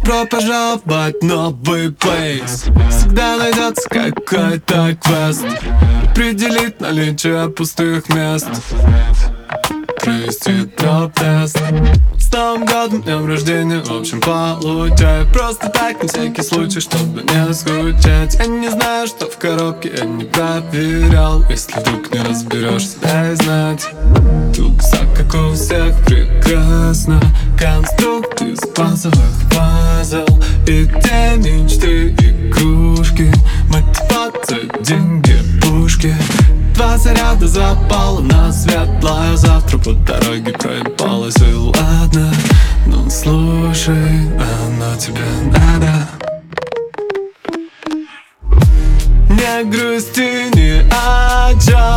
Добро пожаловать в новый плейс. Всегда найдется какой-то квест, определить наличие пустых мест, провести топ-тест. С Новым годом, днем рождения, в общем, получай. Просто так, на всякий случай, чтобы не скучать. Я не знаю, что в коробке, я не проверял. Если вдруг не разберешься, дай знать. Рюкзак, как у всех, прекрасно. Конструкт из базовых пазл. И те мечты, игрушки, мотивация, деньги, пушки. 2 заряда запала на светлое. Завтра по дороге проебалась, и ладно. Ну слушай, оно тебе надо. Не грусти ни о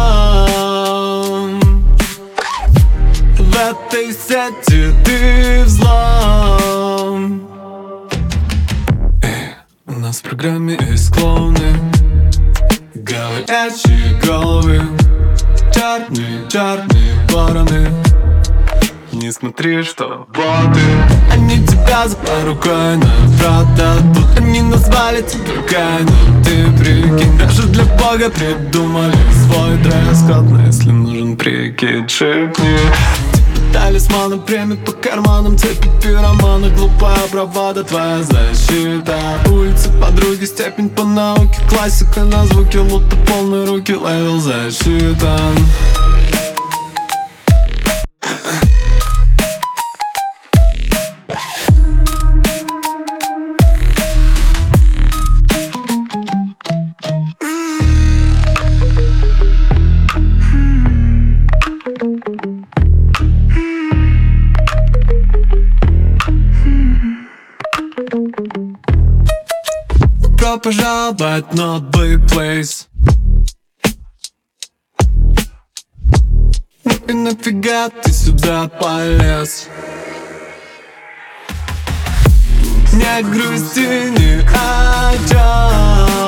чем. В этой сети ты взлом. У нас в программе есть клоуны, говорящие головы, черные вороны. Не смотри, что боты, они тебя за пару коинов продадут. Они назвали тебя Кайном, ты прикинь. Даже для бога придумали свой дресс-код. Но если нужен прикид, шепни. Талисманы, премии по карманам, цепи пиромана. Глупая бравада, твоя защита. Улицы, подруги, степень по науке. Классика на звуки, лута полные руки. Левел засчитан. Добро пожаловать в новый плейс. Ну и нафига ты сюда полез? Не грусти ни о чем.